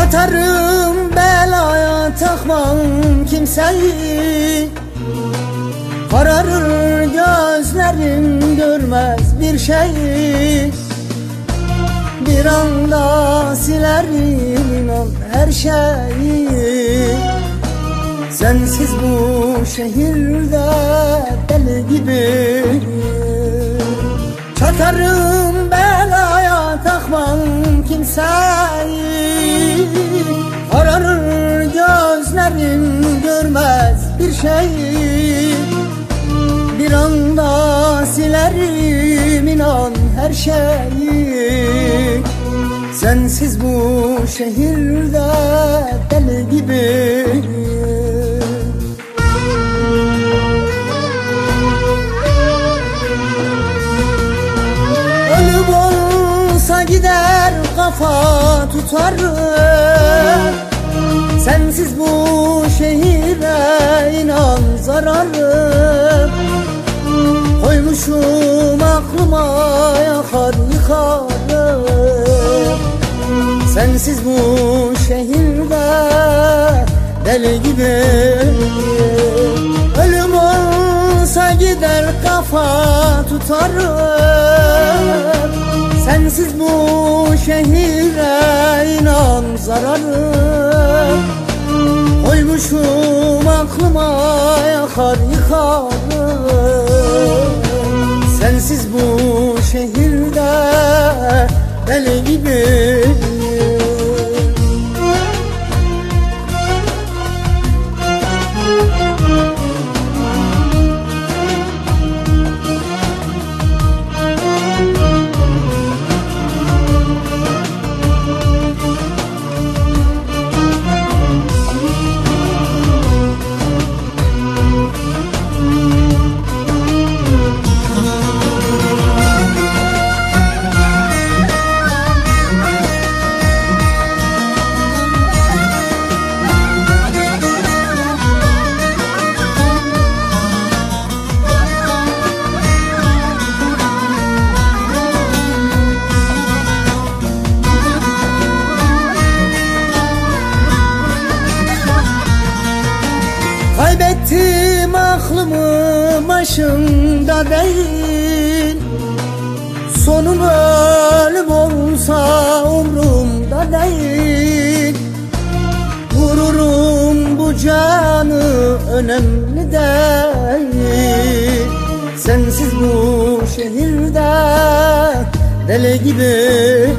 Çatarım belaya, takmam kimseyi. Kararır gözlerim, görmez bir şeyi. Bir anda silerim inan her şeyi. Sensiz bu şehirde deli gibi. Çatarım belaya, takmam kimseyi. Kararır gözlerim, görmez bir şeyi. Bir anda silerim inan her şeyi. Sensiz bu şehirde deli gibi. Ölüm olsa gider kafa tutarım. Sensiz bu şehire inan zararım. Koymuşum aklıma yakar yıkarım. Sensiz bu şehirde deli gibi. Ölüm olsa gider kafa tutarım. Sensiz bu şehire inan zararım. Koymuşum aklıma yakar yıkarım. Sensiz bu şehirde deli gibi. Kaybettim aklımı başımda değil. Sonum ölüm olsa umrumda değil. Vururum bu canı önemli değil. Sensiz bu şehirde deli gibi.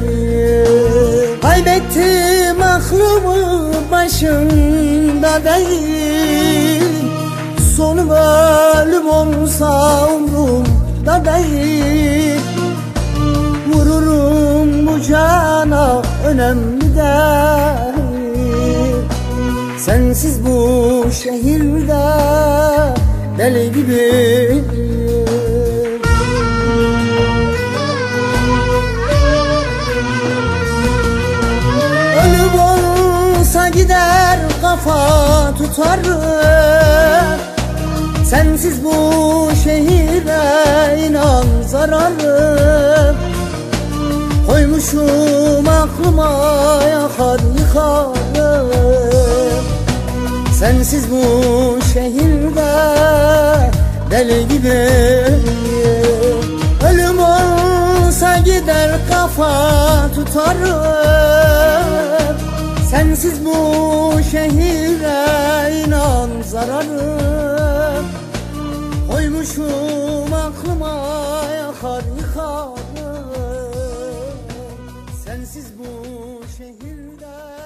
Kaybettim aklımı başımda değil. Sonum ölüm olsa umrumda değil. Vururum bu cana önemli değil. Sensiz bu şehirde deli gibi. Ölüm olsa gider kafa tutarım. Sensiz bu şehire inan zararım. Koymuşum aklıma yakar yıkarım. Sensiz bu şehirde deli gibi. Ölüm olsa gider kafa tutarım. Sensiz bu şehire inan zararım. Koymuşum aklıma yakar yıkarım. Sensiz bu şehirde